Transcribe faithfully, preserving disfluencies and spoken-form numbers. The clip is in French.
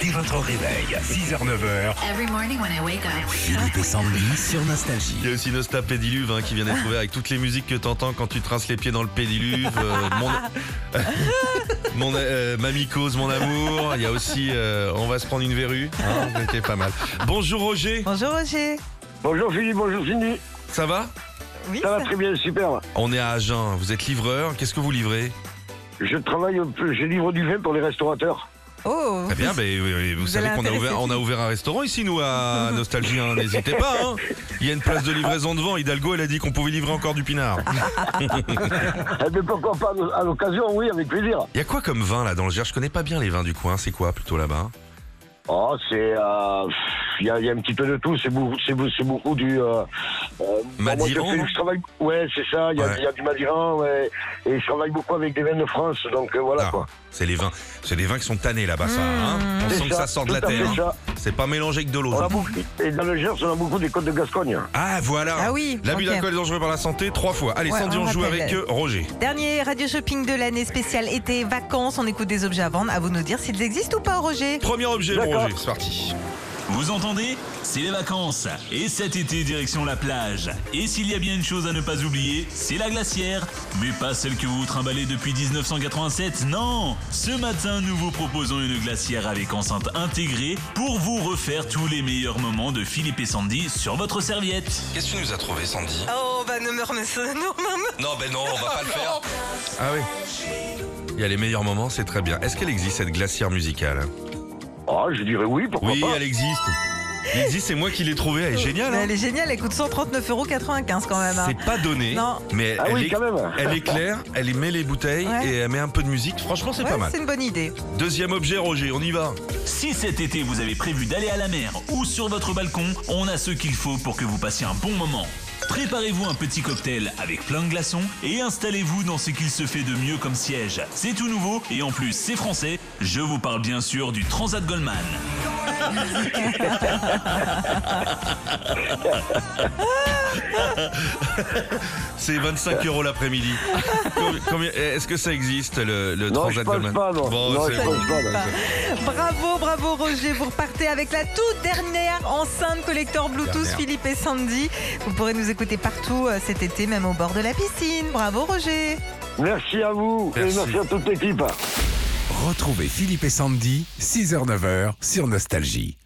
dès votre réveil, six heures neuf heures. Every morning when I wake up. Philippe et Sandy sur Nostalgie. Il y a aussi Nosta Pédiluve hein, qui vient d'être ouvert avec toutes les musiques que t'entends quand tu te rinces les pieds dans le pédiluve. Euh, mon, mon euh, Mamie Cause, mon amour. Il y a aussi euh, On va se prendre une verrue. Hein, c'était pas mal. Bonjour Roger. Bonjour Roger. Bonjour Philippe, bonjour Cindy. Ça va? Oui, Ça va très bien, super. On est à Agen. Vous êtes livreur. Qu'est-ce que vous livrez? Je travaille, je livre du vin pour les restaurateurs. Oh. Très bien, ben, vous, vous savez allez qu'on a intéresser ouvert, on a ouvert un restaurant ici, nous, à Nostalgie. Hein. N'hésitez pas. Hein. Il y a une place de livraison devant. Hidalgo, elle a dit qu'on pouvait livrer encore du pinard. Eh bien, pourquoi pas à l'occasion, oui, avec plaisir. Il y a quoi comme vin là dans le Gers? Je connais pas bien les vins du coin. C'est quoi plutôt là-bas? Oh, c'est... euh, Il y, a, il y a un petit peu de tout, c'est beaucoup, c'est, c'est beaucoup du... Euh, euh, Madiran, moi, je, fais, je travaille... Ouais, c'est ça, il y, a, Ouais. il y a du Madiran, ouais, et je travaille beaucoup avec des vins de France, donc euh, voilà Ah, quoi. c'est les vins, c'est des vins qui sont tannés là-bas, ça. Hein, on C'est sent que ça ça, sort de la tout à fait terre. hein. ça. C'est pas mélangé avec de l'eau. On ça. a beaucoup, et dans le Gers, on a beaucoup des côtes de Gascogne. Ah voilà. Ah oui, L'abus ok. d'alcool est dangereux pour la santé trois fois. Allez, Ouais, Sandy, on on joue rappelle. avec euh, Roger. Dernier radio shopping de l'année spéciale été vacances. On écoute des objets à vendre. À vous de nous dire s'ils existent ou pas, Roger. Premier objet, mon D'accord. Roger. C'est parti. Vous entendez? C'est les vacances. Et cet été, direction la plage. Et s'il y a bien une chose à ne pas oublier, c'est la glacière. Mais pas celle que vous trimballez depuis dix-neuf cent quatre-vingt-sept, non. Ce matin, nous vous proposons une glacière avec enceinte intégrée pour vous refaire tous les meilleurs moments de Philippe et Sandy sur votre serviette. Qu'est-ce que tu nous as trouvé, Sandy? Oh, bah ne me remets ça. Non, non, non. Non, ben non, on va pas le faire. Ah oui. Il y a les meilleurs moments, c'est très bien. Est-ce qu'elle existe cette glacière musicale? Oh, je dirais oui, pourquoi Oui, pas. elle existe. Elle existe, c'est moi qui l'ai trouvée. Elle est géniale. Mais Hein. elle est géniale, elle coûte cent trente-neuf euros quatre-vingt-quinze quand même. hein. C'est pas donné, Non. mais Ah elle, oui, est, quand même. elle est claire, elle y met les bouteilles Ouais. et elle met un peu de musique. Franchement, c'est Ouais, pas mal. c'est une bonne idée. Deuxième objet, Roger, on y va. Si cet été vous avez prévu d'aller à la mer ou sur votre balcon, on a ce qu'il faut pour que vous passiez un bon moment. Préparez-vous un petit cocktail avec plein de glaçons et installez-vous dans ce qu'il se fait de mieux comme siège. C'est tout nouveau et en plus c'est français. Je vous parle bien sûr du Transat Goldman. C'est vingt-cinq euros l'après-midi. Combien- combien- Est-ce que ça existe, le, le Non, Transat je pense Goldman? pas, non. Bon, Non, c'est je bon. pense pas, non. Bravo, bravo Roger. Vous repartez avec la toute dernière enceinte collector Bluetooth Dernière. Philippe et Sandy. Vous pourrez nous écouter partout euh, cet été, même au bord de la piscine. Bravo Roger. Merci à vous, Merci. et merci à toute l'équipe. Retrouvez Philippe et Sandy, six heures neuf heures sur Nostalgie.